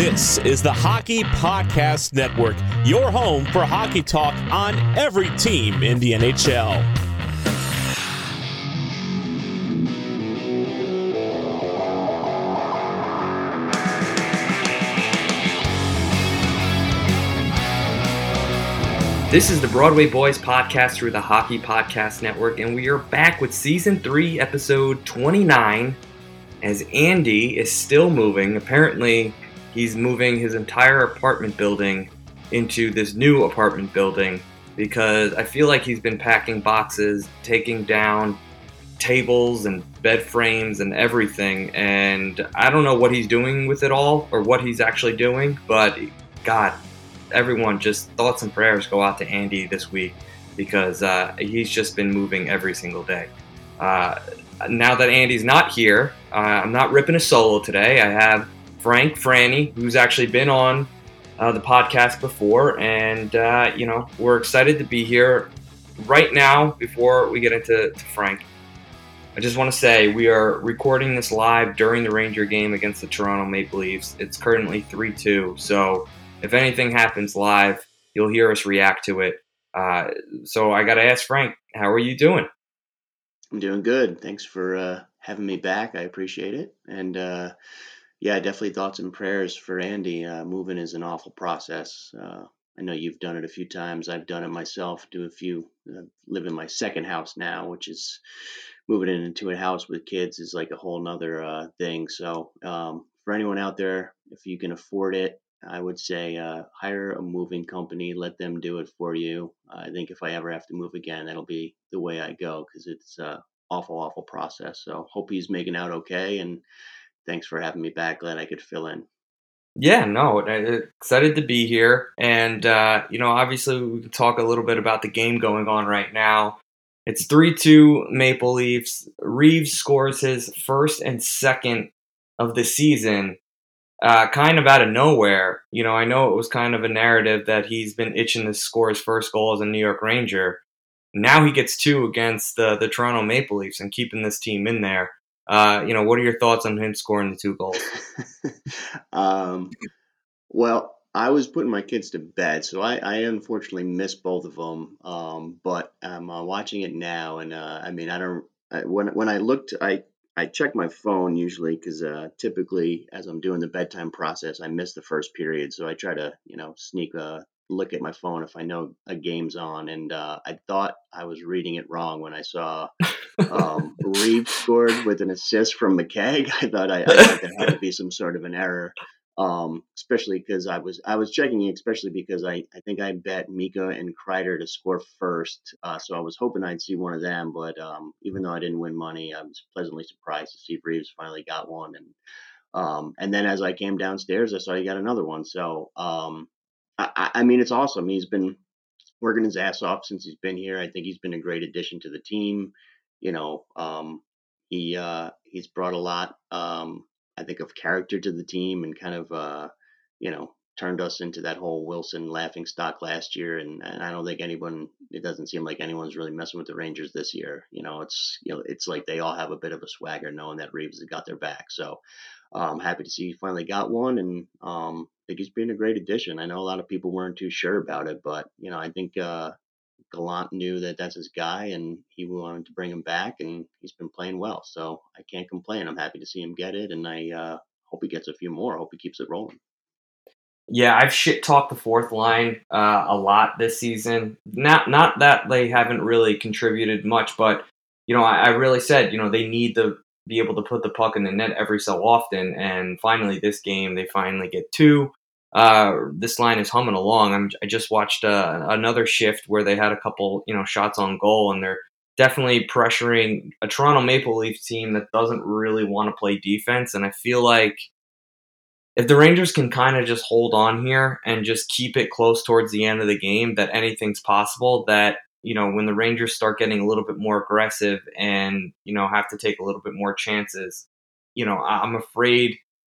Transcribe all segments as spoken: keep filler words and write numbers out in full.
This is the Hockey Podcast Network, your home for hockey talk on every team in the N H L. This is the Broadway Boys podcast through the Hockey Podcast Network, and we are back with Season three, Episode twenty-nine, as Andy is still moving. Apparently, he's moving his entire apartment building into this new apartment building because I feel like he's been packing boxes, taking down tables and bed frames and everything, and I don't know what he's doing with it all or what he's actually doing, but God, everyone, just thoughts and prayers go out to Andy this week because uh, he's just been moving every single day. Uh, now that Andy's not here, uh, I'm not ripping a solo today. I have Frank Franny, who's actually been on uh, the podcast before, and uh, you know, we're excited to be here right now. Before we get into to Frank, I just want to say we are recording this live during the Ranger game against the Toronto Maple Leafs. It's currently three two, so if anything happens live, you'll hear us react to it. Uh, so I got to ask Frank, how are you doing? I'm doing good. Thanks for uh, having me back. I appreciate it. And uh, yeah, definitely thoughts and prayers for Andy. Uh, moving is an awful process. Uh, I know you've done it a few times. I've done it myself. Do a few. Uh, live in my second house now, which is moving in into a house with kids is like a whole nother uh, thing. So um, for anyone out there, if you can afford it, I would say uh, hire a moving company, let them do it for you. I think if I ever have to move again, that'll be the way I go because it's uh, awful, awful process. So hope he's making out okay. And thanks for having me back. Glad I could fill in. Yeah, no, excited to be here. And, uh, you know, obviously we can talk a little bit about the game going on right now. It's three two Maple Leafs. Reeves scores his first and second of the season. Uh, kind of out of nowhere. You know, I know it was kind of a narrative that he's been itching to score his first goal as a New York Ranger. Now he gets two against the, the Toronto Maple Leafs and keeping this team in there. Uh, you know, what are your thoughts on him scoring the two goals? um, well, I was putting my kids to bed, so I, I unfortunately missed both of them. Um, but I'm uh, watching it now, and uh, I mean, I don't. I, when when I looked, I I check my phone usually because uh, typically as I'm doing the bedtime process, I miss the first period, so I try to you know sneak a look at my phone if I know a game's on. And uh, I thought I was reading it wrong when I saw um, Reeves scored with an assist from McKegg. I thought I, I thought there had to be some sort of an error, um, especially because I was I was checking it, especially because I, I think I bet Mika and Kreider to score first, uh, so I was hoping I'd see one of them. But um, even though I didn't win money, I was pleasantly surprised to see Reeves finally got one. And um, and then as I came downstairs, I saw he got another one. So um, I, I I mean, it's awesome. He's been working his ass off since he's been here. I think he's been a great addition to the team. You know, um, he uh, he's brought a lot, um, I think, of character to the team and kind of, uh, you know, turned us into that whole Wilson laughing stock last year. And, and I don't think anyone, it doesn't seem like anyone's really messing with the Rangers this year. You know, it's, you know, it's like they all have a bit of a swagger knowing that Reeves has got their back. So I'm happy to see he finally got one, and um, I think he's been a great addition. I know a lot of people weren't too sure about it, but you know, I think uh, Gallant knew that that's his guy, and he wanted to bring him back, and he's been playing well. So I can't complain. I'm happy to see him get it, and I uh, hope he gets a few more. I hope he keeps it rolling. Yeah, I've shit talked the fourth line uh, a lot this season. Not not that they haven't really contributed much, but you know, I, I really said, you know, they need to be able to put the puck in the net every so often. And finally, this game, they finally get two. Uh, this line is humming along. I'm, I just watched uh, another shift where they had a couple, you know, shots on goal, and they're definitely pressuring a Toronto Maple Leafs team that doesn't really want to play defense. And I feel like if the Rangers can kind of just hold on here and just keep it close towards the end of the game, that anything's possible. That, you know, when the Rangers start getting a little bit more aggressive and, you know, have to take a little bit more chances, you know, I'm afraid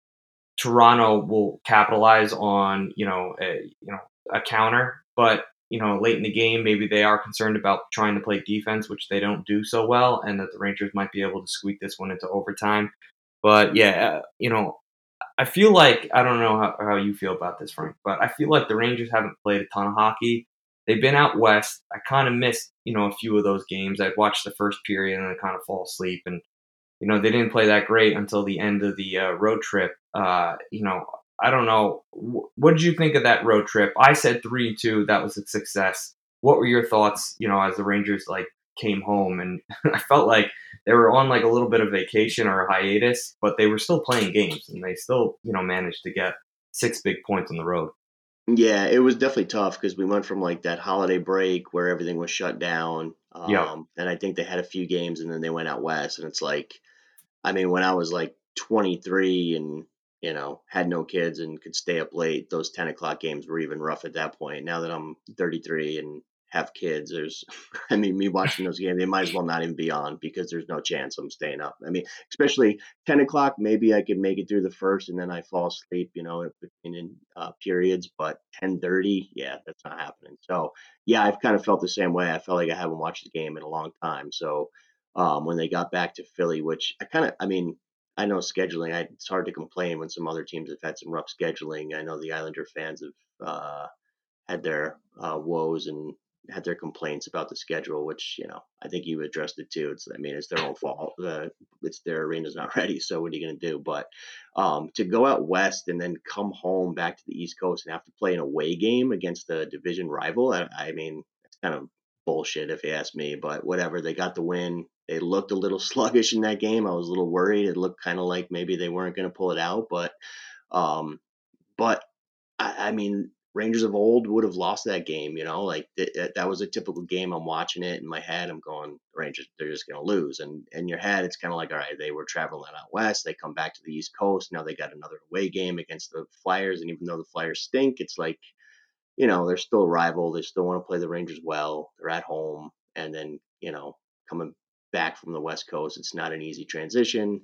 Toronto will capitalize on, you know, a, you know, a counter. But, you know, late in the game, maybe they are concerned about trying to play defense, which they don't do so well, and that the Rangers might be able to squeak this one into overtime. But yeah, uh, you know, I feel like, I don't know how, how you feel about this, Frank, but I feel like the Rangers haven't played a ton of hockey. They've been out west. I kind of missed, you know, a few of those games. I'd watch the first period and then kind of fall asleep. And, you know, they didn't play that great until the end of the uh, road trip. Uh, you know, I don't know. What did you think of that road trip? I said three two. That was a success. What were your thoughts, you know, as the Rangers, like, came home? And I felt like they were on, like, a little bit of vacation or a hiatus, but they were still playing games, and they still, you know, managed to get six big points on the road. Yeah, it was definitely tough because we went from like that holiday break where everything was shut down. Yeah. Um, and I think they had a few games and then they went out west. And it's like, I mean, when I was like twenty-three and, you know, had no kids and could stay up late, those ten o'clock games were even rough at that point. Now that I'm thirty-three and have kids, there's, I mean, me watching those games, they might as well not even be on because there's no chance I'm staying up. I mean, especially ten o'clock, maybe I could make it through the first and then I fall asleep, you know, between in, uh, periods, but ten thirty, yeah, that's not happening. So, yeah, I've kind of felt the same way. I felt like I haven't watched the game in a long time. So, um, when they got back to Philly, which I kind of, I mean, I know scheduling. I, it's hard to complain when some other teams have had some rough scheduling. I know the Islander fans have uh, had their uh, woes and had their complaints about the schedule, which you know I think you addressed it too. It's I mean it's their own fault. The it's their arena's not ready, so what are you going to do? But um, to go out west and then come home back to the East Coast and have to play an away game against a division rival, I, I mean it's kind of bullshit if you ask me. But whatever, they got the win. They looked a little sluggish in that game. I was a little worried. It looked kind of like maybe they weren't going to pull it out, but um, but I, I mean, Rangers of old would have lost that game. You know, like th- that that was a typical game. I'm watching it in my head. I'm going, Rangers, they're just going to lose. And in your head, it's kind of like, all right, they were traveling out west. They come back to the East Coast. Now they got another away game against the Flyers. And even though the Flyers stink, it's like, you know, they're still a rival. They still want to play the Rangers well. They're at home. And then, you know, coming back from the West Coast, it's not an easy transition.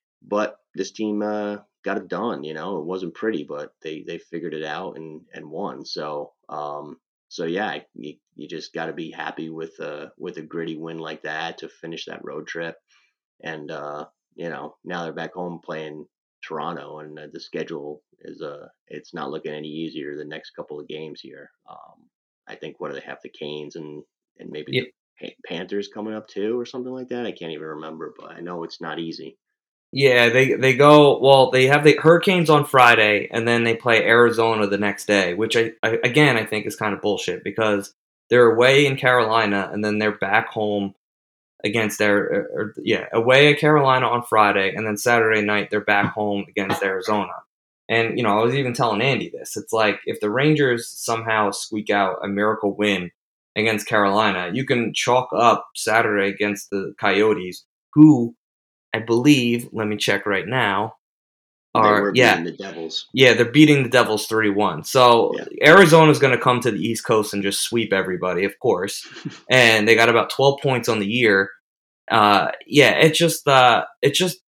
But this team uh, got it done. You know, it wasn't pretty, but they they figured it out and and won. So um, so yeah, you you just got to be happy with a with a gritty win like that to finish that road trip. And uh, you know, now they're back home playing Toronto, and uh, the schedule is uh it's not looking any easier the next couple of games here. Um, I think what do they have, the Canes and and maybe Yeah. the Pa- Panthers coming up too or something like that. I can't even remember, but I know it's not easy. Yeah, they they go well. They have the Hurricanes on Friday, and then they play Arizona the next day, which I, I again I think is kind of bullshit because they're away in Carolina, and then they're back home against their or, or, yeah away at Carolina on Friday, and then Saturday night they're back home against Arizona. And you know, I was even telling Andy this. It's like if the Rangers somehow squeak out a miracle win against Carolina, you can chalk up Saturday against the Coyotes, who I believe, let me check right now, They are, were yeah, beating the Devils. yeah, they're beating the Devils three one. So Yeah. Arizona's going to come to the East Coast and just sweep everybody, of course. And they got about twelve points on the year. Uh, yeah, it's just, uh, it's just,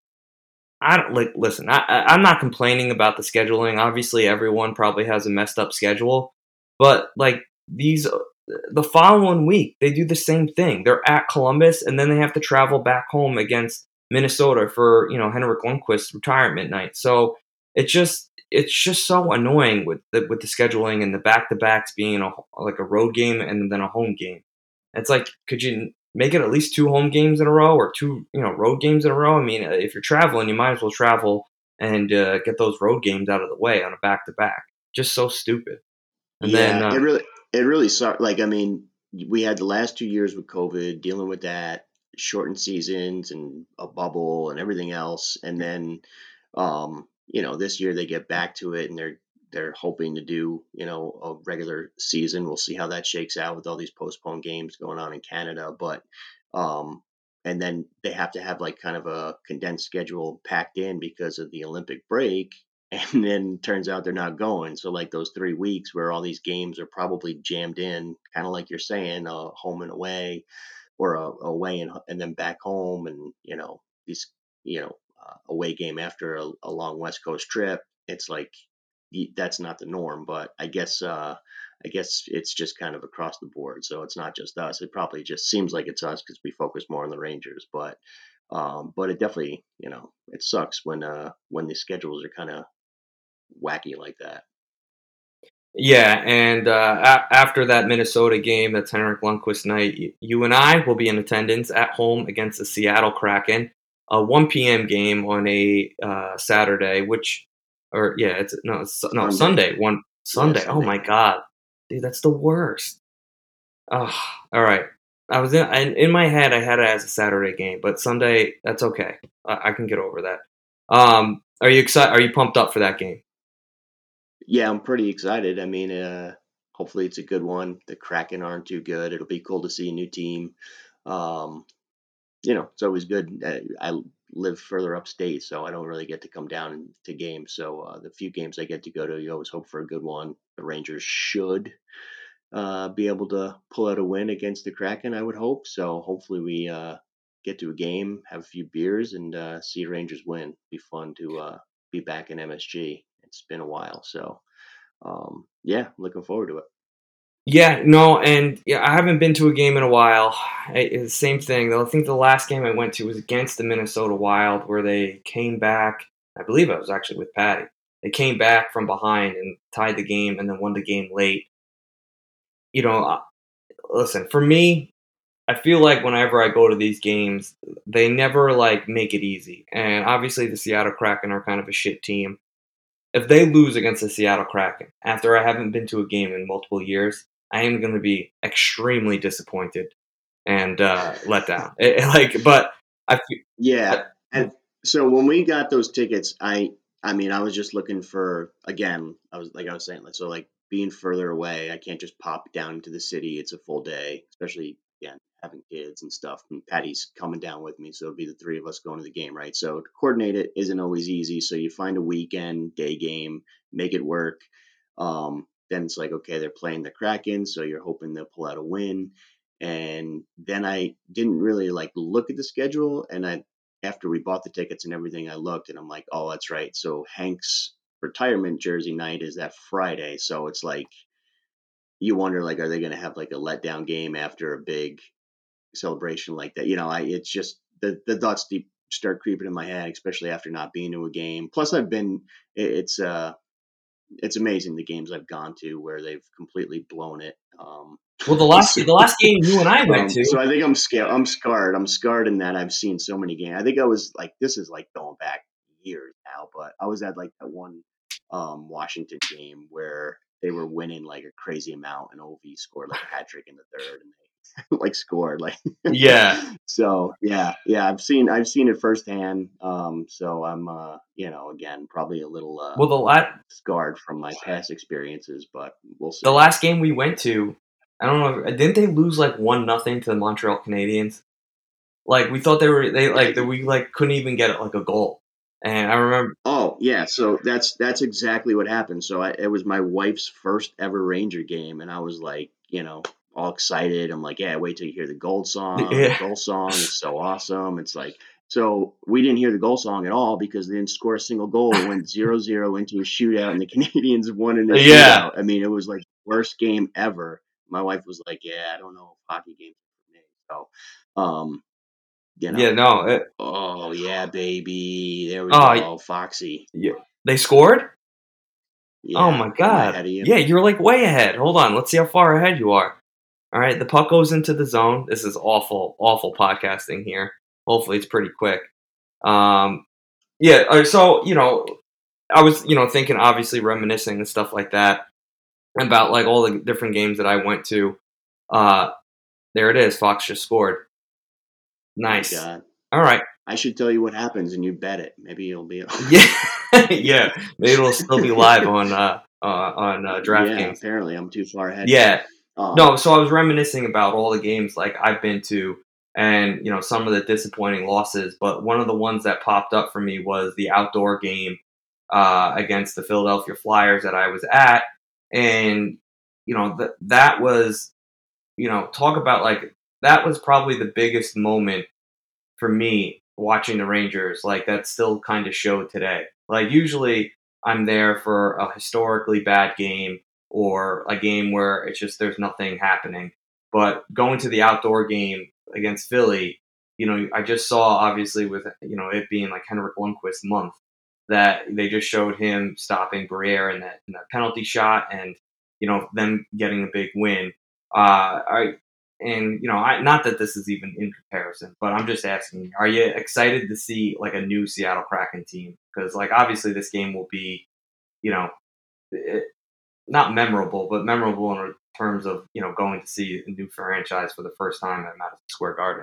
I don't like, listen, I, I, I'm not complaining about the scheduling. Obviously, everyone probably has a messed up schedule. But, like, these, the following week, they do the same thing. They're at Columbus, and then they have to travel back home against Minnesota for, you know, Henrik Lundqvist's retirement night. So it's just it's just so annoying with the with the scheduling and the back to backs being a, like a road game and then a home game. It's like, could you make it at least two home games in a row or two, you know, road games in a row? I mean, if you're traveling, you might as well travel and uh, get those road games out of the way on a back to back. Just so stupid. And then, Yeah, it uh, really it really sucked. Like, I mean, we had the last two years with COVID, dealing with that, shortened seasons and a bubble and everything else. And then, um, you know, this year they get back to it and they're they're hoping to do, you know, a regular season. We'll see how that shakes out with all these postponed games going on in Canada. But um and then they have to have like kind of a condensed schedule packed in because of the Olympic break, and then turns out they're not going. So like those three weeks where all these games are probably jammed in, kind of like you're saying, uh, home and away, or a, away and and then back home, and you know these you know uh, away game after a, a long West Coast trip. It's like y- that's not the norm, but I guess uh, I guess it's just kind of across the board. So it's not just us. It probably just seems like it's us because we focus more on the Rangers, but um, but it definitely, you know, it sucks when uh when the schedules are kind of wacky like that. Yeah, and uh, a- after that Minnesota game, that's Henrik Lundqvist night, y- you and I will be in attendance at home against the Seattle Kraken, a one p.m. game on a uh, Saturday, which, or yeah, it's no, it's, no Sunday. Sunday, one Yeah, Sunday. Oh Sunday. my God, dude, that's the worst. Oh, all right. I was in, in in my head. I had it as a Saturday game, but Sunday, that's okay. I, I can get over that. Um, are you excited? Are you pumped up for that game? Yeah, I'm pretty excited. I mean, uh, hopefully it's a good one. The Kraken aren't too good. It'll be cool to see a new team. Um, you know, it's always good. Uh, I live further upstate, so I don't really get to come down to games. So uh, the few games I get to go to, you always hope for a good one. The Rangers should uh, be able to pull out a win against the Kraken, I would hope. So hopefully we uh, get to a game, have a few beers, and uh, see Rangers win. Be fun to uh, be back in M S G. It's been a while, so um, yeah, looking forward to it. Yeah, no, and yeah, I haven't been to a game in a while. I, it's the same thing. Though I think the last game I went to was against the Minnesota Wild, where they came back. I believe I was actually with Patty. They came back from behind and tied the game, and then won the game late. You know, uh, listen, for me, I feel like whenever I go to these games, they never like make it easy. And obviously, the Seattle Kraken are kind of a shit team. If they lose against the Seattle Kraken after I haven't been to a game in multiple years, I am going to be extremely disappointed and uh, let down. It, like, but I feel, Yeah, uh, and so when we got those tickets, I I mean, I was just looking for again. I was like I was saying, like so, like being further away, I can't just pop down into the city. It's a full day, especially again having kids and stuff. And Patty's coming down with me, so it'll be the three of us going to the game, right? So to coordinate it isn't always easy. So you find a weekend day game, make it work. Um, then it's like okay, they're playing the Kraken, so you're hoping they'll pull out a win. And then I didn't really like look at the schedule, and I after we bought the tickets and everything, I looked and I'm like, oh, that's right. So Hank's retirement jersey night is that Friday. So it's like you wonder, like, are they going to have like a letdown game after a big celebration like that? You know, I it's just the the thoughts deep start creeping in my head, especially after not being to a game. Plus, I've been it, it's uh it's amazing the games I've gone to where they've completely blown it. Um, well, the last so the last game you and I went um, to, so I think I'm scared. I'm scarred. I'm scarred in that I've seen so many games. I think I was like, this is like going back years now, but I was at like that one um, Washington game where they were winning like a crazy amount, and O V scored like a hat trick in the third, and they like scored like. yeah. So yeah, yeah, I've seen I've seen it firsthand. Um, so I'm uh, you know, again, probably a little uh, Well, the la- scarred from my past experiences, but we'll the see. last game we went to, I don't know. Didn't they lose like one nothing to the Montreal Canadiens? Like we thought they were they Yeah, like that we like couldn't even get like a goal. And I remember, oh yeah, so that's that's exactly what happened. So I, it was my wife's first ever Ranger game, and I was like, you know, all excited. I'm like, yeah, wait till you hear the gold song. yeah, Goal song is so awesome. It's like, so we didn't hear the goal song at all because they didn't score a single goal. It went zero zero into a shootout, and the Canadians won in a yeah, shootout. I mean, it was like the worst game ever. My wife was like, yeah, I don't know if hockey games are for me. So, um, you yeah. know, No, it, oh yeah, baby, there we oh, go, Foxy. yeah. They scored. Oh Yeah. my Am I God. ahead of you? Yeah, you're like way ahead. Hold on. Let's see how far ahead you are. All right. The puck goes into the zone. This is awful, awful podcasting here. Hopefully it's pretty quick. Um, yeah. uh, So, you know, I was, you know, thinking, obviously reminiscing and stuff like that about like all the different games that I went to. Uh, there it is. Fox just scored. My Nice. God. All right. I should tell you what happens and you bet it. Maybe you'll be. Yeah. Yeah. Maybe it'll still be live on, uh, uh on, uh, Yeah, DraftKings. apparently I'm too far ahead. Yeah. Um, No, so I was reminiscing about all the games like I've been to and, you know, some of the disappointing losses, but one of the ones that popped up for me was the outdoor game uh, against the Philadelphia Flyers that I was at. And, you know, th- that was, you know, talk about like, that was probably the biggest moment for me watching the Rangers. Like, that still kind of showed today. Like, usually I'm there for a historically bad game or a game where it's just there's nothing happening. But going to the outdoor game against Philly, you know, I just saw obviously with, you know, it being like Henrik Lundqvist month. that they just showed him stopping Briere in that, in that penalty shot, and you know them getting a big win. Uh, I and you know I, not that this is even in comparison, but I'm just asking: are you excited to see like a new Seattle Kraken team? Because like obviously this game will be, you know, it, not memorable, but memorable in terms of you know going to see a new franchise for the first time at Madison Square Garden.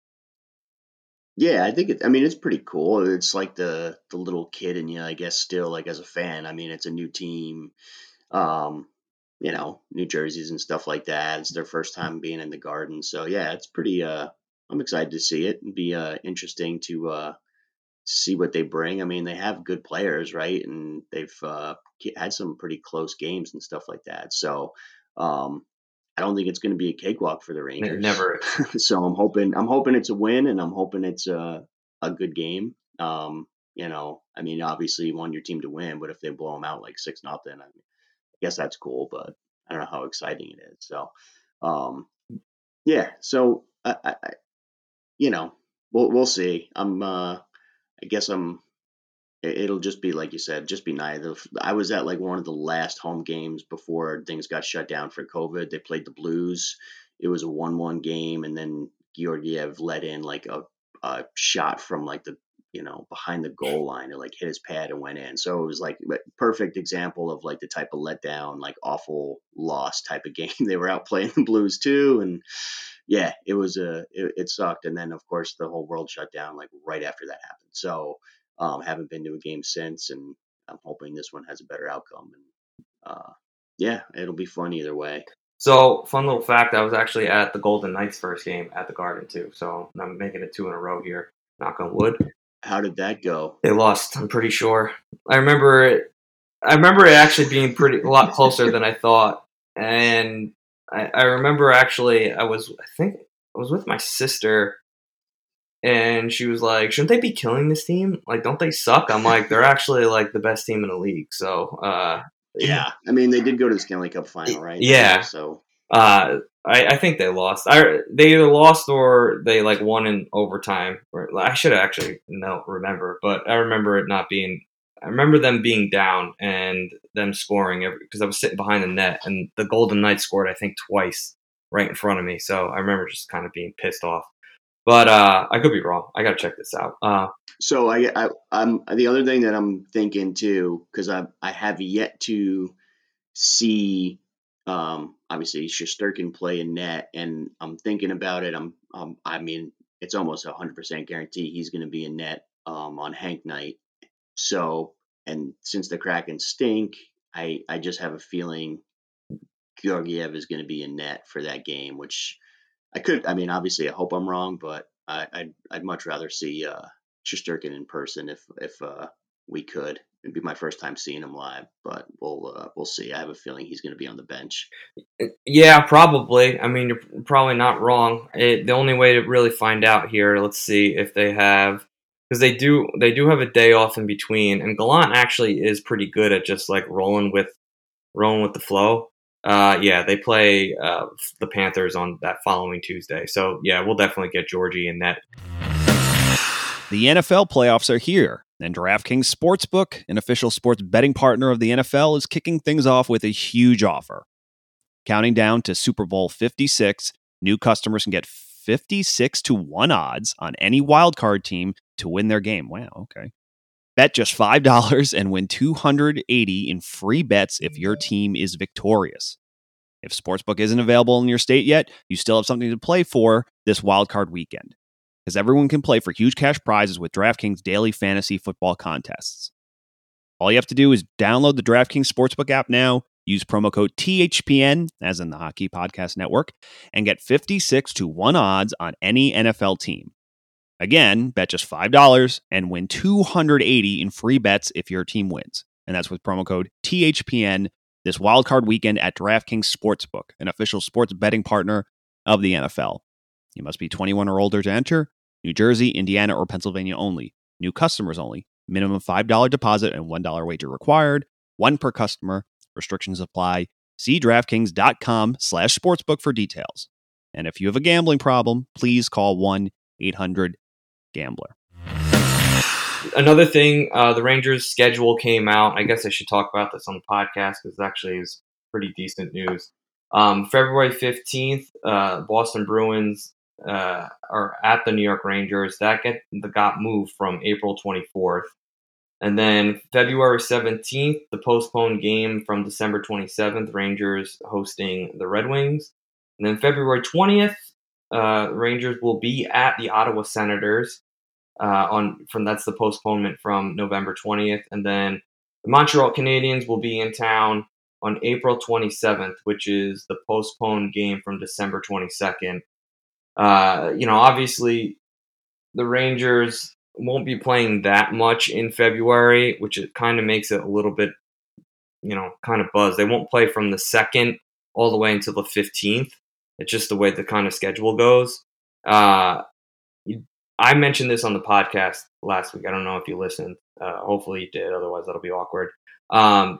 Yeah, I think it. I mean, it's pretty cool. It's like the the little kid in you, I guess. Still, like as a fan, I mean, it's a new team. Um, you know, New Jerseys and stuff like that. It's their first time being in the Garden, so yeah, it's pretty. Uh, I'm excited to see it. It'd be uh interesting to uh see what they bring. I mean, they have good players, right? And they've uh ki- had some pretty close games and stuff like that. So, um, I don't think it's going to be a cakewalk for the It Rangers. never is. So I'm hoping I'm hoping it's a win, and I'm hoping it's a a good game. Um, you know, I mean, obviously you want your team to win, but if they blow them out like six nothing, I, mean, I guess that's cool. But I don't know how exciting it is. So, um, yeah. So I, I, I- you know, we'll we'll see. I'm uh, I guess I'm it- It'll just be like you said, just be nice. The- I was at like one of the last home games before things got shut down for COVID. They played the Blues. It was a one-one game, and then Georgiev let in like a, a shot from like the you know behind the goal line. It like hit his pad and went in. So it was like a perfect example of like the type of letdown, like awful loss type of game. They were out playing the Blues too, and yeah, it was a it, it sucked. And then of course the whole world shut down like right after that happened. So um, haven't been to a game since, and I'm hoping this one has a better outcome. And uh, yeah, it'll be fun either way. So, fun little fact: I was actually at the Golden Knights' first game at the Garden too. So I'm making it two in a row here. Knock on wood. How did that go? They lost. I'm pretty sure. I remember it. I remember it actually being pretty a lot closer than I thought, and I, I remember actually I was I think I was with my sister, and she was like, "Shouldn't they be killing this team? Like, don't they suck?" I'm like, "They're actually like the best team in the league." So, uh, Yeah, I mean they did go to the Stanley Cup final, right? yeah. So Uh, I, I think they lost. I they either lost or they like won in overtime. Or, I should actually no remember, but I remember it not being. I remember them being down and them scoring because I was sitting behind the net, and the Golden Knights scored I think twice right in front of me. So I remember just kind of being pissed off. But uh, I could be wrong. I gotta check this out. Uh, so I, I I'm the other thing that I'm thinking too, because I I have yet to see um obviously Shesterkin play in net, and I'm thinking about it. I'm um I mean it's almost a hundred percent guarantee he's going to be in net um on Hank night. So and since the Kraken stink, I I just have a feeling Georgiev is going to be in net for that game, which I could. I mean, obviously, I hope I'm wrong, but I, I'd I'd much rather see uh, Shesterkin in person if if uh, we could. It'd be my first time seeing him live, but we'll uh, we'll see. I have a feeling he's going to be on the bench. Yeah, probably. I mean, you're probably not wrong. It, the only way to really find out here, let's see if they have, because they do they do have a day off in between, and Gallant actually is pretty good at just like rolling with rolling with the flow. Uh, yeah, they play uh, the Panthers on that following Tuesday, so yeah, we'll definitely get Georgie in that. The N F L playoffs are here, and DraftKings Sportsbook, an official sports betting partner of the N F L, is kicking things off with a huge offer. Counting down to Super Bowl fifty-six, new customers can get fifty-six to one odds on any wildcard team to win their game. Wow, okay. Bet just five dollars and win two hundred eighty dollars in free bets if your team is victorious. If Sportsbook isn't available in your state yet, you still have something to play for this wildcard weekend, because everyone can play for huge cash prizes with DraftKings daily fantasy football contests. All you have to do is download the DraftKings Sportsbook app now, use promo code T H P N, as in the Hockey Podcast Network, and get fifty-six to one odds on any N F L team. Again, bet just five dollars and win two hundred eighty dollars in free bets if your team wins. And that's with promo code T H P N this wildcard weekend at DraftKings Sportsbook, an official sports betting partner of the N F L. You must be twenty-one or older to enter. New Jersey, Indiana, or Pennsylvania only. New customers only. Minimum five dollars deposit and one dollar wager required. One per customer. Restrictions apply. See DraftKings.com slash sportsbook for details. And if you have a gambling problem, please call one eight hundred gambler. another thing, uh, the Rangers' schedule came out. I guess I should talk about this on the podcast because it actually is pretty decent news. Um, February fifteenth, uh, Boston Bruins uh, are at the New York Rangers. That get got moved from April twenty-fourth. And then February seventeenth, the postponed game from December twenty-seventh, Rangers hosting the Red Wings. And then February twentieth, uh, Rangers will be at the Ottawa Senators. Uh, on from that's the postponement from November twentieth, and then the Montreal Canadiens will be in town on April twenty-seventh, which is the postponed game from December twenty-second. Uh, you know, obviously the Rangers won't be playing that much in February, which it kind of makes it a little bit, you know, kind of buzz. They won't play from the second all the way until the fifteenth. It's just the way the kind of schedule goes. Uh, I mentioned this on the podcast last week. I don't know if you listened. Uh, hopefully you did. Otherwise, that'll be awkward. Um,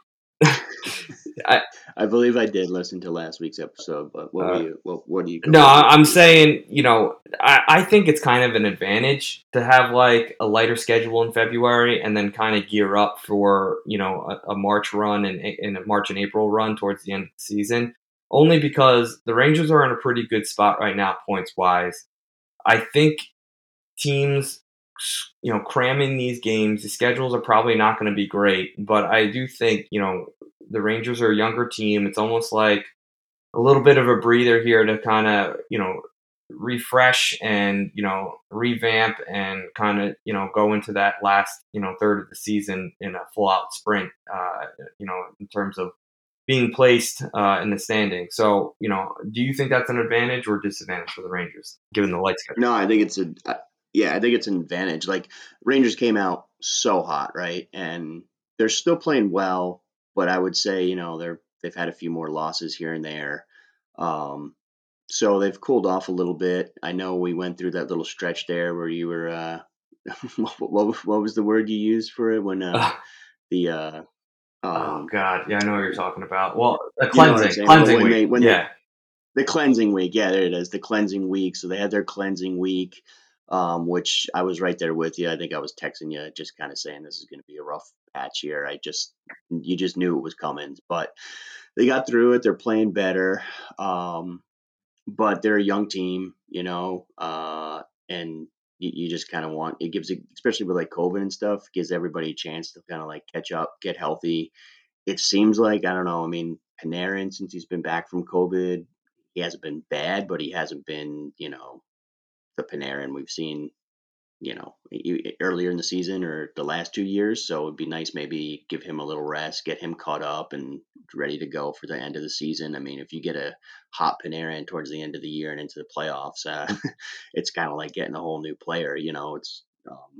I, I believe I did listen to last week's episode, but what uh, were you? What, what do you? No, I'm saying, you know, I, I think it's kind of an advantage to have like a lighter schedule in February and then kind of gear up for, you know, a, a March run and, and a March and April run towards the end of the season. Only because the Rangers are in a pretty good spot right now, points wise. I think teams, you know, cramming these games, the schedules are probably not going to be great, but I do think, you know, the Rangers are a younger team. It's almost like a little bit of a breather here to kind of, you know, refresh and, you know, revamp and kind of, you know, go into that last, you know, third of the season in a full out sprint, uh, you know, in terms of being placed uh, in the standing. So, you know, do you think that's an advantage or disadvantage for the Rangers, given the light schedule? No, I think it's a, yeah, I think it's an advantage. Like Rangers came out so hot, right? And they're still playing well, but I would say, you know, they're, they've had a few more losses here and there. Um, so they've cooled off a little bit. I know we went through that little stretch there where you were, uh, what, what was the word you used for it when, uh, the, uh, um, oh God. Yeah, I know what you're talking about. Well, a cleansing, you know cleansing when week. They, when yeah. They, the cleansing week. Yeah, there it is. The cleansing week. So they had their cleansing week. Um, which I was right there with you. I think I was texting you, just kind of saying this is going to be a rough patch here. I just, you just knew it was coming, but they got through it. They're playing better, um, but they're a young team, you know, uh, and you, you just kind of want, it gives, especially with like COVID and stuff, gives everybody a chance to kind of like catch up, get healthy. It seems like, I don't know. I mean, Panarin, since he's been back from COVID, he hasn't been bad, but he hasn't been, you know, the Panarin we've seen, you know, earlier in the season or the last two years. So it'd be nice maybe give him a little rest, get him caught up and ready to go for the end of the season. I mean, if you get a hot Panarin towards the end of the year and into the playoffs, uh, it's kind of like getting a whole new player. You know, it's um,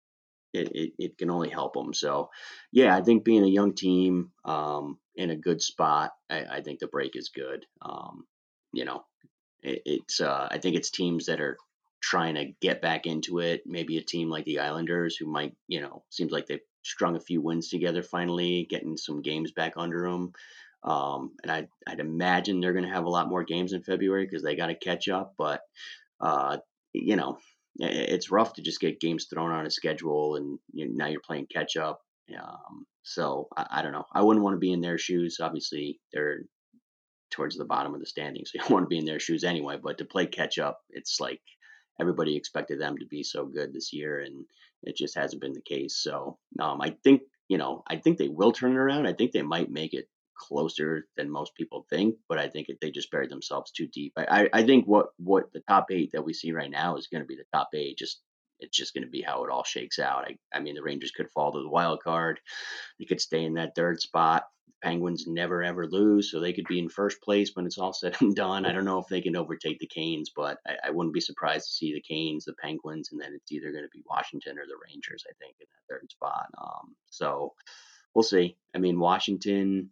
it, it it can only help them. So yeah, I think being a young team um, in a good spot, I, I think the break is good. Um, you know, it, it's uh, I think it's teams that are trying to get back into it. Maybe a team like the Islanders who might, you know, seems like they've strung a few wins together finally, getting some games back under them. Um, and I, I'd imagine they're going to have a lot more games in February because they got to catch up. But, uh, you know, it's rough to just get games thrown on a schedule and you now you're playing catch up. Um, so I, I don't know. I wouldn't want to be in their shoes. Obviously, they're towards the bottom of the standings, so you don't want to be in their shoes anyway. But to play catch up, it's like everybody expected them to be so good this year, and it just hasn't been the case. So um, I think you know, I think they will turn it around. I think they might make it closer than most people think, but I think they just buried themselves too deep. I, I, I think what what the top eight that we see right now is going to be the top eight. Just it's just going to be how it all shakes out. I, I mean, the Rangers could fall to the wild card. They could stay in that third spot. Penguins never ever lose, so they could be in first place when it's all said and done. I don't know if they can overtake the Canes, but I, I wouldn't be surprised to see the Canes, the Penguins, and then it's either going to be Washington or the Rangers, I think, in that third spot. Um, so we'll see. I mean, Washington,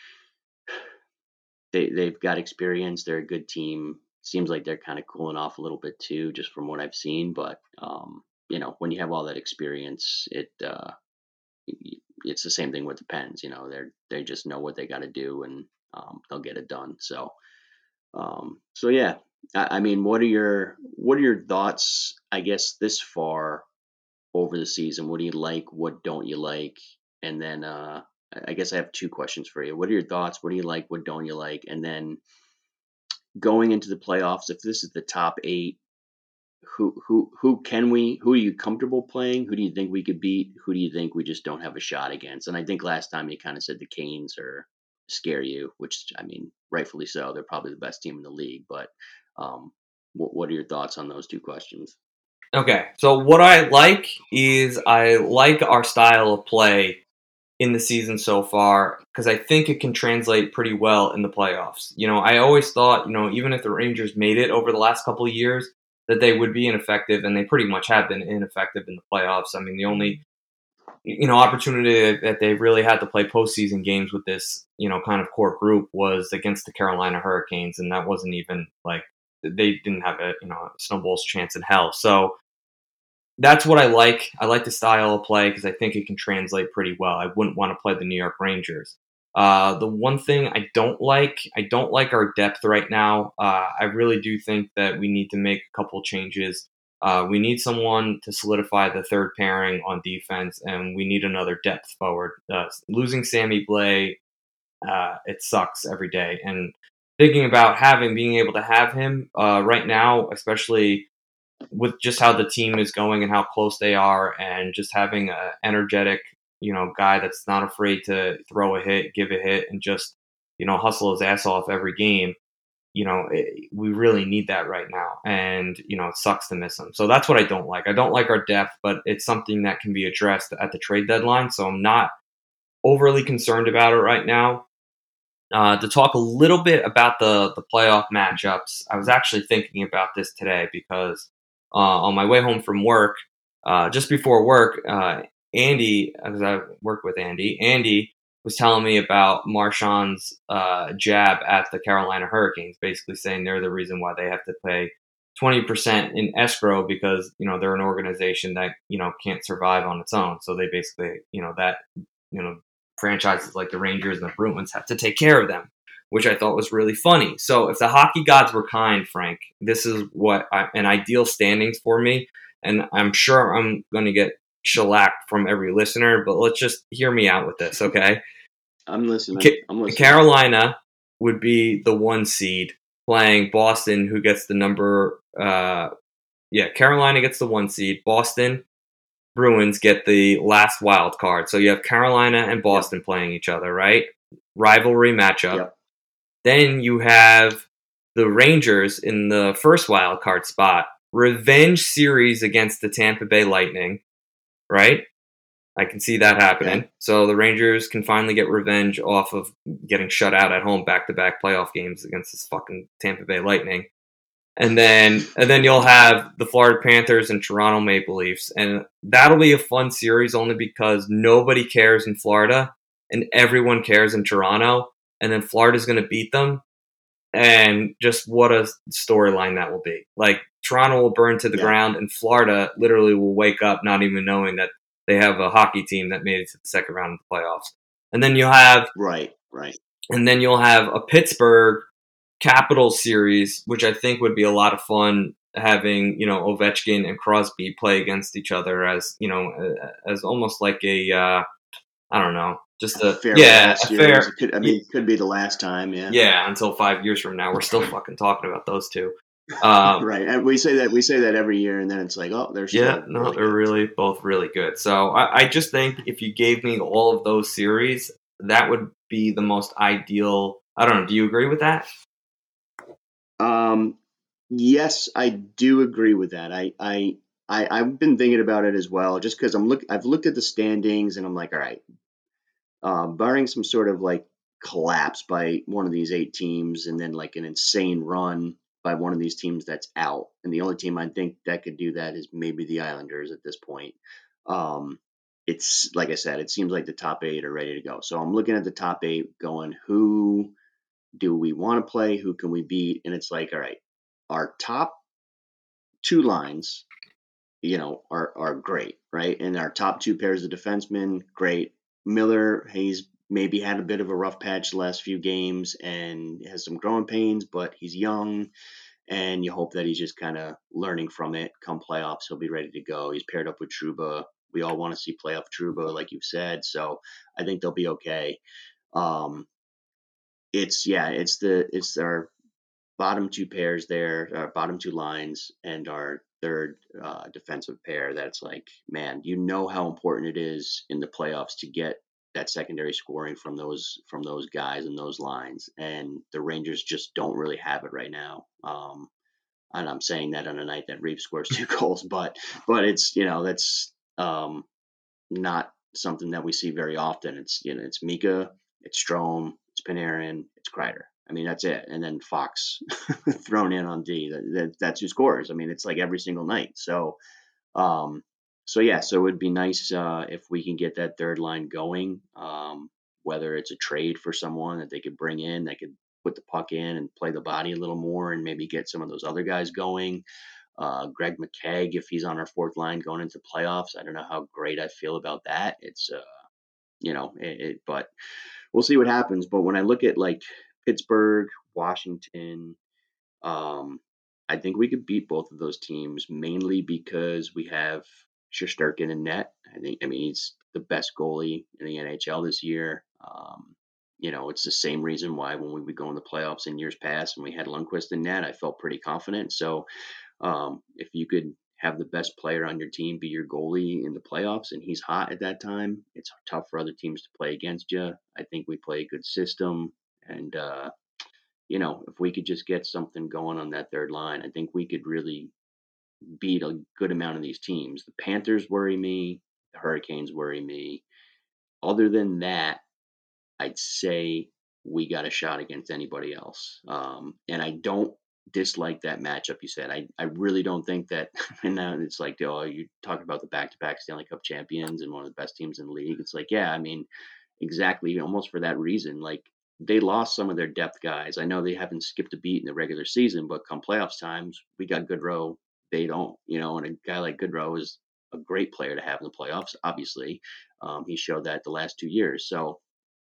they they've got experience. They're a good team. Seems like they're kind of cooling off a little bit too, just from what I've seen. But um, you know, when you have all that experience, it uh, it's the same thing with the Pens. You know, they're they just know what they got to do and um, they'll get it done. So, um, so yeah. I, I mean, what are your what are your thoughts? I guess this far, over the season? What do you like? What don't you like? And then uh, I guess I have two questions for you. What are your thoughts? What do you like? What don't you like? And then going into the playoffs, if this is the top eight, who who who can we? Who are you comfortable playing? Who do you think we could beat? Who do you think we just don't have a shot against? And I think last time you kind of said the Canes are scare you, which I mean, rightfully so. They're probably the best team in the league. But um, what what are your thoughts on those two questions? Okay, so what I like is I like our style of play in the season so far because I think it can translate pretty well in the playoffs. You know, I always thought, you know, even if the Rangers made it over the last couple of years, that they would be ineffective, and they pretty much have been ineffective in the playoffs. I mean, the only, you know, opportunity that they really had to play postseason games with this, you know, kind of core group was against the Carolina Hurricanes, and that wasn't even like they didn't have a, you know, a snowball's chance in hell. So that's what I like. I like the style of play because I think it can translate pretty well. I wouldn't want to play the New York Rangers. Uh, the one thing I don't like, I don't like our depth right now. Uh, I really do think that we need to make a couple changes. Uh, we need someone to solidify the third pairing on defense, and we need another depth forward. Uh, losing Sammy Blais, uh, it sucks every day. And thinking about having, being able to have him uh, right now, especially with just how the team is going and how close they are, and just having an energetic, you know, guy that's not afraid to throw a hit, give a hit, and just, you know, hustle his ass off every game. You know, it, we really need that right now. And, you know, it sucks to miss him. So that's what I don't like. I don't like our depth, but it's something that can be addressed at the trade deadline. So I'm not overly concerned about it right now. Uh, to talk a little bit about the, the playoff matchups, I was actually thinking about this today because uh, on my way home from work, uh, just before work, uh, Andy, because I work with Andy, Andy was telling me about Marchand's uh, jab at the Carolina Hurricanes, basically saying they're the reason why they have to pay twenty percent in escrow because, you know, they're an organization that, you know, can't survive on its own. So they basically, you know, that, you know, franchises like the Rangers and the Bruins have to take care of them, which I thought was really funny. So if the hockey gods were kind, Frank, this is what I, an ideal standings for me. And I'm sure I'm going to get shellacked from every listener, but let's just hear me out with this, okay? I'm listening. Ca- I'm listening. Carolina would be the one seed playing Boston, who gets the number. Uh, yeah, Carolina gets the one seed. Boston Bruins get the last wild card. So you have Carolina and Boston yep. playing each other, right? Rivalry matchup. Yep. Then you have the Rangers in the first wild card spot. Revenge series against the Tampa Bay Lightning, right? I can see that happening. Okay. So the Rangers can finally get revenge off of getting shut out at home back-to-back playoff games against this fucking Tampa Bay Lightning. And then and then you'll have the Florida Panthers and Toronto Maple Leafs. And that'll be a fun series only because nobody cares in Florida and everyone cares in Toronto. And then Florida's going to beat them. And just what a storyline that will be. Like, Toronto will burn to the yeah. ground, and Florida literally will wake up not even knowing that they have a hockey team that made it to the second round of the playoffs. And then you'll have... Right, right. And then you'll have a Pittsburgh Capitals series, which I think would be a lot of fun, having, you know, Ovechkin and Crosby play against each other as, you know, as almost like a, uh, I don't know, just a, a fair yeah, a fair. It could, I mean, it could be the last time, yeah. Yeah, until five years from now, we're still fucking talking about those two. Um, right, and we say that we say that every year, and then it's like, oh, they're still yeah, no, really they're good. really both really good. So I, I just think if you gave me all of those series, that would be the most ideal. I don't know. Do you agree with that? Um, yes, I do agree with that. I, I, I, I've been thinking about it as well, just because I'm look. I've looked at the standings, and I'm like, all right, uh, barring some sort of like collapse by one of these eight teams, and then like an insane run by one of these teams that's out, and the only team I think that could do that is maybe the Islanders at this point. Um, it's like I said, it seems like the top eight are ready to go. So I'm looking at the top eight, going, who do we want to play? Who can we beat? And it's like, all right, our top two lines, you know, are are great, right? And our top two pairs of defensemen, great. Miller, he's maybe had a bit of a rough patch the last few games and has some growing pains, but he's young. and you hope that he's just kind of learning from it. Come playoffs, he'll be ready to go. He's paired up with Trouba. We all want to see playoff Trouba, like you've said. So I think they'll be okay. Um, it's yeah, it's the it's our bottom two pairs there, our bottom two lines, and our third uh, defensive pair. That's like, man, you know how important it is in the playoffs to get that secondary scoring from those from those guys and those lines, and the Rangers just don't really have it right now. Um, and I'm saying that on a night that Reeves scores two goals, but but it's you know that's um, not something that we see very often. It's you know it's Mika, it's Strome, it's Panarin, it's Kreider. I mean that's it, and then Fox thrown in on D. That, that, that's who scores. I mean it's like every single night. So um, so yeah, so it would be nice uh, if we can get that third line going. Um, whether it's a trade for someone that they could bring in that could put the puck in and play the body a little more, and maybe get some of those other guys going. Uh, Greg McKegg, if he's on our fourth line going into playoffs, I don't know how great I feel about that. It's, uh, you know, it, it, but we'll see what happens. But when I look at like Pittsburgh, Washington, um, I think we could beat both of those teams mainly because we have Shesterkin in net. I think, I mean, he's the best goalie in the N H L this year. Um, you know, it's the same reason why when we would go in the playoffs in years past and we had Lundqvist in net, I felt pretty confident. So, um, if you could have the best player on your team be your goalie in the playoffs and he's hot at that time, it's tough for other teams to play against you. I think we play a good system. And, uh, you know, if we could just get something going on that third line, I think we could really beat a good amount of these teams. The Panthers worry me. The Hurricanes worry me. Other than that, I'd say we got a shot against anybody else. Um, and I don't dislike that matchup you said. I, I really don't think that, and now it's like, oh, you talk about the back-to-back Stanley Cup champions and one of the best teams in the league. It's like, yeah, I mean, exactly, almost for that reason. Like, they lost some of their depth guys. I know they haven't skipped a beat in the regular season, but come playoffs times, we got Goodrow. They don't, you know, and a guy like Goodrow is a great player to have in the playoffs, obviously. Um, he showed that the last two years. So,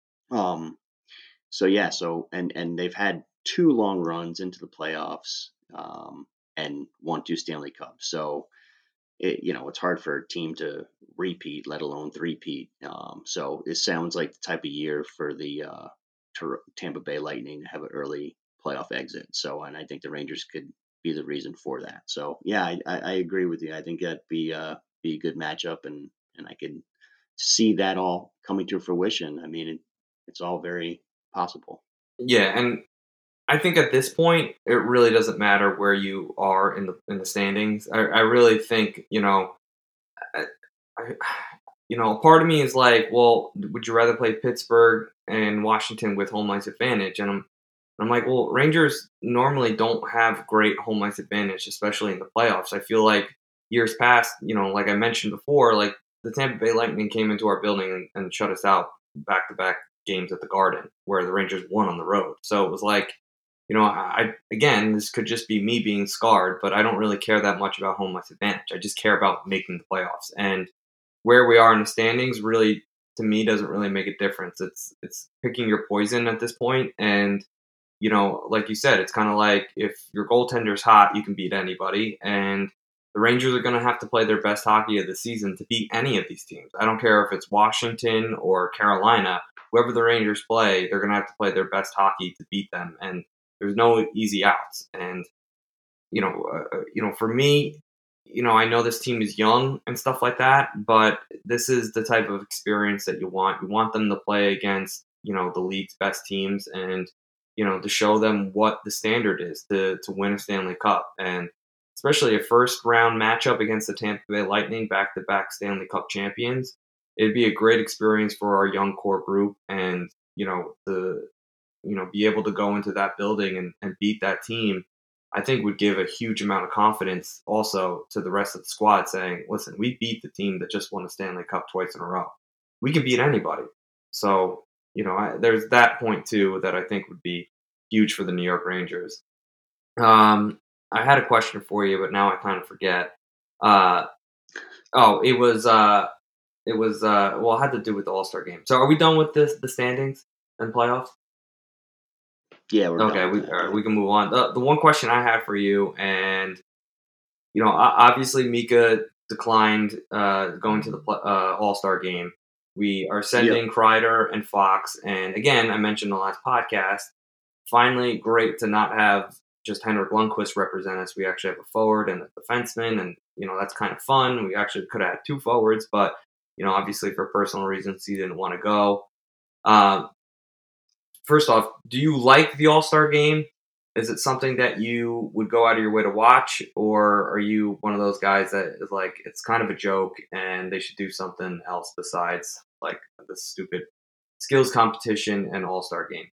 um, so yeah, so and and they've had two long runs into the playoffs, um, and won two Stanley Cups. So it, you know, it's hard for a team to repeat, let alone three-peat. Um, so it sounds like the type of year for the uh, Tor- Tampa Bay Lightning to have an early playoff exit. So, and I think the Rangers could be the reason for that. So, yeah, I, I, I agree with you. I think that'd be uh, be a good matchup, and and I could see that all coming to fruition. I mean, it, it's all very possible. Yeah, and I think at this point, it really doesn't matter where you are in the in the standings. I, I really think, you know, I, I, you know, a part of me is like, well, would you rather play Pittsburgh and Washington with home ice advantage? And I'm, I'm like, well, Rangers normally don't have great home ice advantage, especially in the playoffs. I feel like years past, you know, like I mentioned before, like the Tampa Bay Lightning came into our building and, and shut us out back to back games at the Garden, where the Rangers won on the road. So it was like, you know, I again, this could just be me being scarred, but I don't really care that much about home ice advantage. I just care about making the playoffs. And where we are in the standings really, to me, doesn't really make a difference. It's it's picking your poison at this point. And, you know, like you said, it's kind of like if your goaltender's hot, you can beat anybody. And the Rangers are going to have to play their best hockey of the season to beat any of these teams. I don't care if it's Washington or Carolina. Whoever the Rangers play, they're going to have to play their best hockey to beat them. And there's no easy outs. And, you know, uh, you know, for me, you know, I know this team is young and stuff like that, but this is the type of experience that you want. You want them to play against, you know, the league's best teams and, you know, to show them what the standard is to, to win a Stanley Cup. And especially a first round matchup against the Tampa Bay Lightning, back-to-back Stanley Cup champions. It'd be a great experience for our young core group and, you know, the, you know, be able to go into that building and, and beat that team, I think would give a huge amount of confidence also to the rest of the squad saying, listen, we beat the team that just won the Stanley Cup twice in a row. We can beat anybody. So, you know, I, there's that point too that I think would be huge for the New York Rangers. Um, I had a question for you, but now I kind of forget. Uh, oh, it was, uh, it was, uh, well, it had to do with the All-Star game. So are we done with this, the standings and playoffs? Yeah, we're Okay, done we with that. all right, Yeah. we can move on. The, the one question I had for you, and you know, o- obviously Mika declined uh, going to the pl- uh, All Star game. We are sending Yep. Kreider and Fox, and again, I mentioned in the last podcast. Finally, great to not have just Henrik Lundqvist represent us. We actually have a forward and a defenseman, and you know that's kind of fun. We actually could have had two forwards, but you know, obviously for personal reasons, he didn't want to go. Um, First off, do you like the All Star game? Is it something that you would go out of your way to watch, or are you one of those guys that is like it's kind of a joke and they should do something else besides like this stupid skills competition and All Star game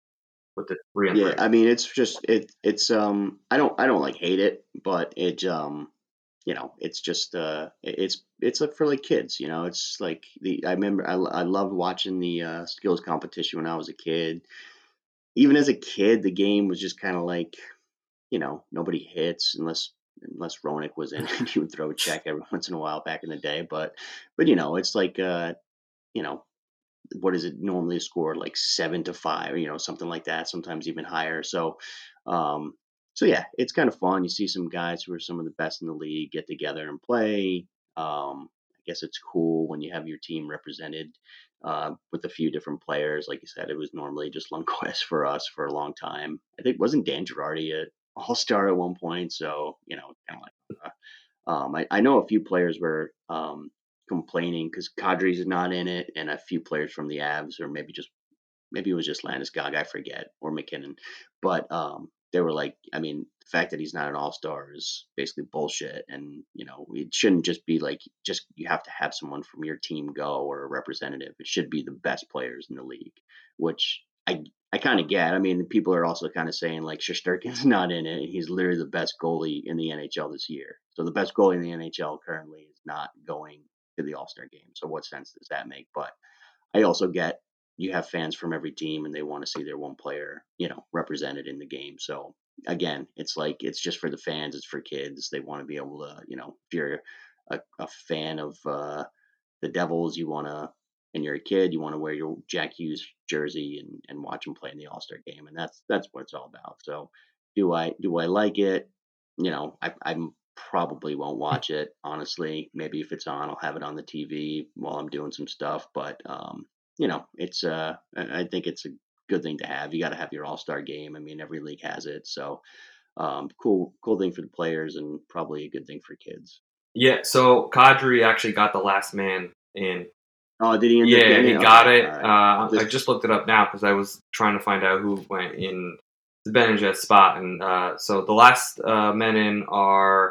with the three and Yeah, three? I mean, it's just it it's um I don't I don't like hate it, but it um you know it's just uh it- it's it's like for like kids, you know. It's like the I remember I I loved watching the uh, skills competition when I was a kid. Even as a kid, the game was just kind of like, you know, nobody hits unless unless Ronick was in it. He would throw a check every once in a while back in the day, but but you know, it's like uh you know what is it normally scored like seven to five, you know, something like that, sometimes even higher. So, um, so yeah, it's kind of fun. You see some guys who are some of the best in the league get together and play. Um, I guess it's cool when you have your team represented uh, with a few different players. Like you said, it was normally just Lundqvist for us for a long time. I think wasn't Dan Girardi a All Star at one point, so you know, kind of like. Uh, um, I, I know a few players were um, complaining because Kadri's not in it, and a few players from the Avs, or maybe just maybe it was just Landeskog, I forget, or McKinnon, but um, they were like, I mean, the fact that he's not an All Star is basically bullshit, and you know, it shouldn't just be like just you have to have someone from your team go or a representative. It should be the best players in the league, which I I kind of get. I mean, people are also kind of saying like Shesterkin's not in it, and he's literally the best goalie in the N H L this year. So the best goalie in the N H L currently is not going to the All Star game. So what sense does that make? But I also get you have fans from every team and they want to see their one player, you know, represented in the game. So again, it's like it's just for the fans, it's for kids. They want to be able to, you know, if you're a, a fan of uh, the Devils, you want to, and you're a kid, you want to wear your Jack Hughes jersey and, and watch him play in the All Star game, and that's that's what it's all about. So, do I do I like it? You know, I I probably won't watch it honestly. Maybe if it's on, I'll have it on the T V while I'm doing some stuff. But um, you know, it's uh, I I think it's a good thing to have. You got to have your All Star game. I mean, every league has it, so um, cool cool thing for the players and probably a good thing for kids. Yeah, so Kadri actually got the last man in. Oh, did he end up Yeah, getting he it? got Okay, all it. right. Uh, I This just looked it up now because I was trying to find out who went in the Benjamin spot, and uh, so the last uh, men in are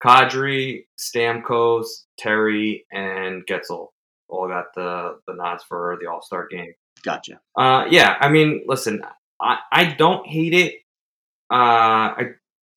Kadri, Stamkos, Terry, and Getzel. All got the the nods for the All Star game. Gotcha. Uh, yeah, I mean, listen, I, I don't hate it. Uh, I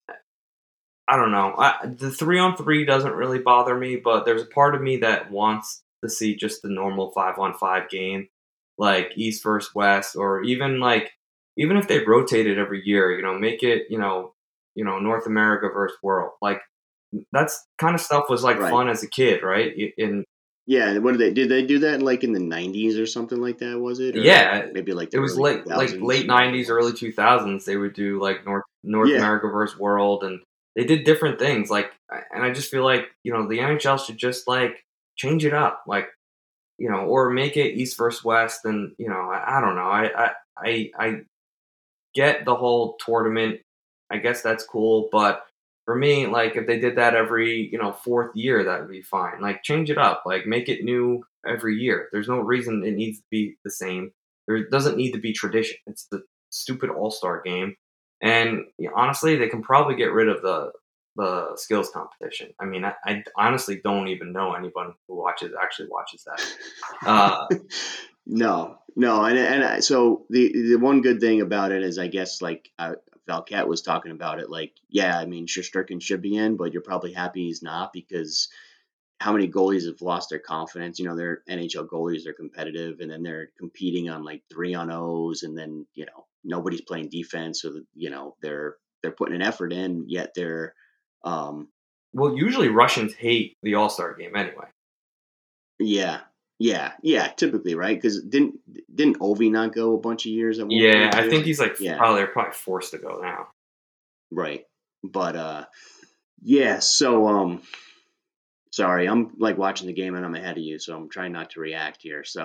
I don't know. I, the three on three doesn't really bother me, but there's a part of me that wants to see just the normal five on five game, like East versus West, or even like even if they rotate it every year, you know, make it you know you know North America versus World. Like that's kind of stuff was like Right. fun as a kid, right? In Yeah. What did they did they do that like in the nineties or something like that? Was it or yeah, maybe like it the was early two late like thousands, late whatever it nineties, early was. two thousands. They would do like North North Yeah. America versus World, and they did different things. Like, and I just feel like you know the N H L should just like change it up, like you know, or make it East versus West. And you know, I, I don't know. I, I I I get the whole tournament. I guess that's cool, but for me, like if they did that every you know fourth year, that would be fine. Like change it up, like make it new every year. There's no reason it needs to be the same. There doesn't need to be tradition. It's the stupid All Star game, and you know, honestly, they can probably get rid of the the skills competition. I mean, I, I honestly don't even know anyone who watches actually watches that. Uh, No, no, and and I, so the the one good thing about it is, I guess, like uh, Valcat was talking about it. Like, yeah, I mean, Shesterkin should be in, but you're probably happy he's not because how many goalies have lost their confidence? You know, they're N H L goalies, they're competitive, and then they're competing on like three on O's, and then you know nobody's playing defense, so that, you know they're they're putting an effort in, yet they're um well, usually Russians hate the All Star game anyway. yeah. Yeah, yeah, typically, right? Because didn't didn't Ovi not go a bunch of years at one Yeah, point I too? think he's like Yeah, probably they're probably forced to go now. right. But uh, yeah. So um, sorry, I'm like watching the game and I'm ahead of you, so I'm trying not to react here. So,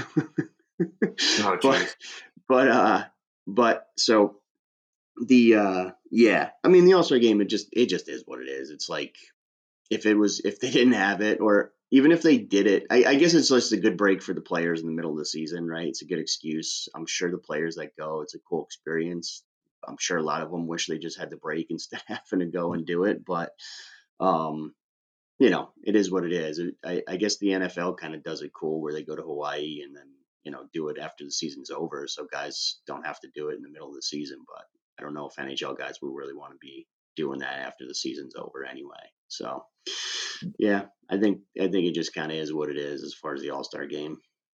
Oh, but jeez. but uh, but so the uh, yeah. I mean, the All Star game, it just it just is what it is. It's like if it was if they didn't have it, or even if they did it, I, I guess it's just a good break for the players in the middle of the season, right? It's a good excuse. I'm sure the players that go, it's a cool experience. I'm sure a lot of them wish they just had the break instead of having to go and do it. But um, you know, it is what it is. It, I, I guess the N F L kind of does it cool where they go to Hawaii and then you know do it after the season's over, so guys don't have to do it in the middle of the season. But I don't know if N H L guys will really want to be doing that after the season's over anyway. So yeah, I think I think it just kind of is what it is as far as the All Star game.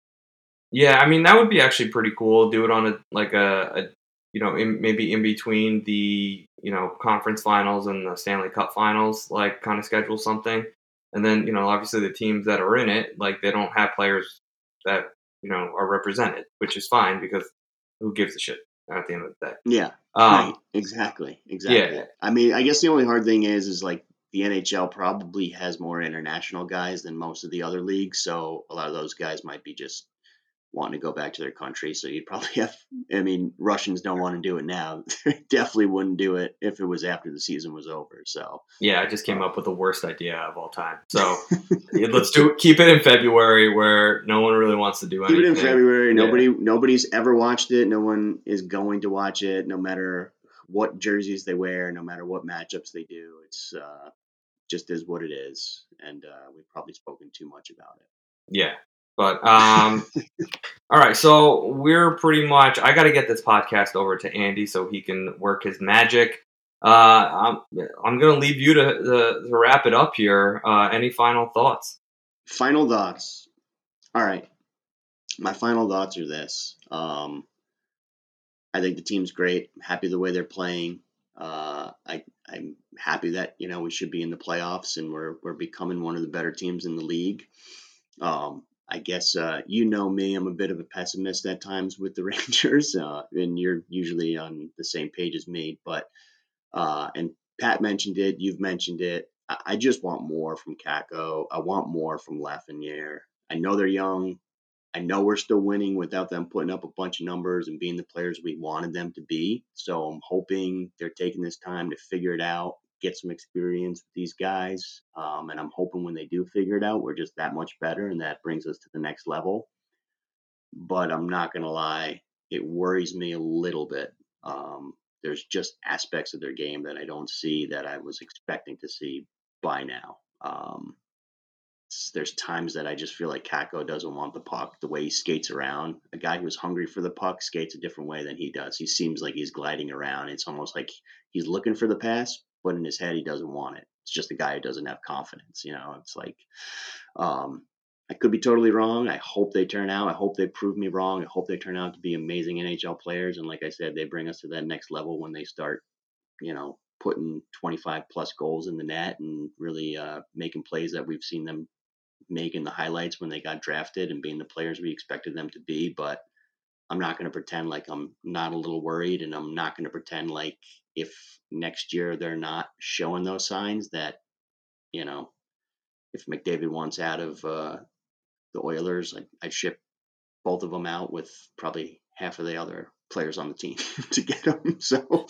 Yeah, I mean that would be actually pretty cool. Do it on a like a, a you know in, maybe in between the you know conference finals and the Stanley Cup finals, like kind of schedule something, and then you know obviously the teams that are in it, like they don't have players that you know are represented, which is fine because who gives a shit at the end of the day. Yeah, Um, right. Exactly. yeah, Exactly. I mean, I guess the only hard thing is, is like the N H L probably has more international guys than most of the other leagues, so a lot of those guys might be just wanting to go back to their country. So you'd probably have, I mean, Russians don't want to do it now. They definitely wouldn't do it if it was after the season was over. So, yeah, I just came up um, with the worst idea of all time. So yeah, let's do keep it in February where no one really wants to do keep it in anything. February. Yeah. Nobody, nobody's ever watched it. No one is going to watch it, no matter what jerseys they wear, no matter what matchups they do. It's uh, just is what it is, and uh, we've probably spoken too much about Yeah. But um all right, so we're pretty much I got to get this podcast over to Andy so he can work his magic. Uh I'm I'm going to leave you to, to to wrap it up here. Uh any final thoughts? it. Final thoughts. All right, my final thoughts are this. Um, I think the team's great. I'm happy the way they're playing. Uh, I I'm happy that you know we should be in the playoffs and we're we're becoming one of the better teams in the league. Um, I guess uh, you know me. I'm a bit of a pessimist at times with the Rangers, uh, and you're usually on the same page as me. But uh, and Pat mentioned it. You've mentioned it. I, I just want more from Kako. I want more from Lafreniere. I know they're young. I know we're still winning without them putting up a bunch of numbers and being the players we wanted them to be. So I'm hoping they're taking this time to figure it out, get some experience with these guys. Um, and I'm hoping when they do figure it out, we're just that much better and that brings us to the next level. But I'm not going to lie, it worries me a little bit. Um, there's just aspects of their game that I don't see that I was expecting to see by now. Um, there's times that I just feel like Kako doesn't want the puck. The way he skates around, a guy who's hungry for the puck skates a different way than he does. He seems like he's gliding around. It's almost like he's looking for the pass, but in his head he doesn't want it. It's just a guy who doesn't have confidence. You know, it's like um, I could be totally wrong. I hope they turn out. I hope they prove me wrong. I hope they turn out to be amazing N H L players. And like I said, they bring us to that next level when they start, you know, putting twenty-five plus goals in the net and really uh, making plays that we've seen them making the highlights when they got drafted and being the players we expected them to be. But I'm not going to pretend like I'm not a little worried, and I'm not going to pretend like if next year they're not showing those signs that, you know, if McDavid wants out of uh, the Oilers, I, I'd ship both of them out with probably half of the other players on the team to get them. So,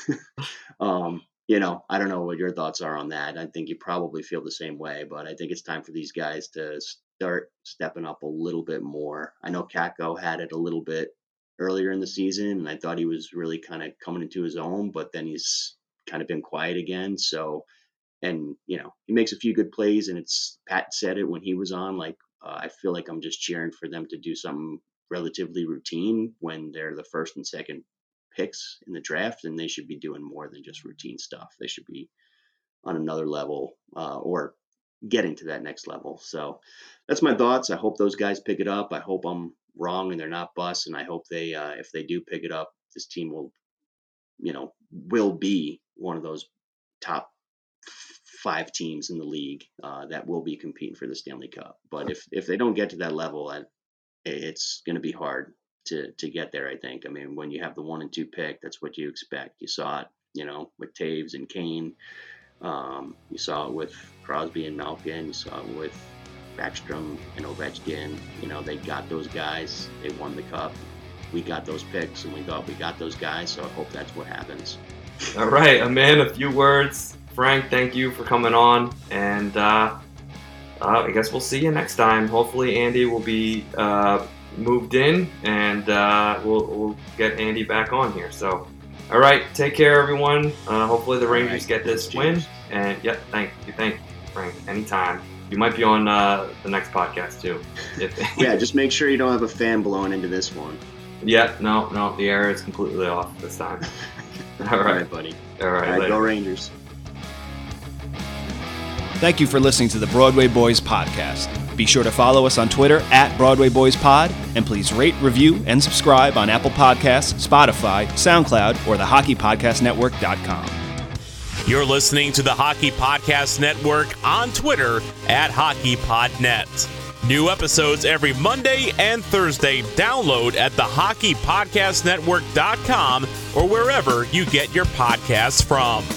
um, you know, I don't know what your thoughts are on that. I think you probably feel the same way, but I think it's time for these guys to start stepping up a little bit more. I know Kako had it a little bit earlier in the season, and I thought he was really kind of coming into his own, but then he's kind of been quiet again. So, and you know, he makes a few good plays, and it's Pat said it when he was on. Like, uh, I feel like I'm just cheering for them to do something relatively routine when they're the first and second picks in the draft, and they should be doing more than just routine stuff. They should be on another level uh, or getting to that next level. So that's my thoughts. I hope those guys pick it up. I hope I'm wrong and they're not busts, and I hope they, uh, if they do pick it up, this team will, you know, will be one of those top five teams in the league uh, that will be competing for the Stanley Cup. But if if they don't get to that level, I, it's going to be hard to to get there. I think. I mean, when you have the one and two pick, that's what you expect. You saw it, you know, with Taves and Kane. Um, you saw it with Crosby and Malkin. You saw it with Backstrom and Ovechkin. You know, they got those guys. They won the cup. We got those picks, and we thought we got those guys. So I hope that's what happens. All right, Amin, a few words. Frank, thank you for coming on, and uh, uh, I guess we'll see you next time. Hopefully, Andy will be uh, moved in, and uh, we'll, we'll get Andy back on here. So, all right, take care, everyone. Uh, hopefully, the Rangers right. get this win. And yeah, thank you, thank you, Frank. Anytime. You might be on uh, the next podcast too. Yeah, just make sure you don't have a fan blowing into this one. Yeah, no, no, the air is completely off this time. All right, All right buddy. All right, All right go Rangers. Thank you for listening to the Broadway Boys podcast. Be sure to follow us on Twitter at Broadway Boys Pod, and please rate, review, and subscribe on Apple Podcasts, Spotify, SoundCloud, or the hockey podcast network dot com. You're listening to the Hockey Podcast Network on Twitter at HockeyPodNet. New episodes every Monday and Thursday. Download at the hockey podcast network dot com or wherever you get your podcasts from.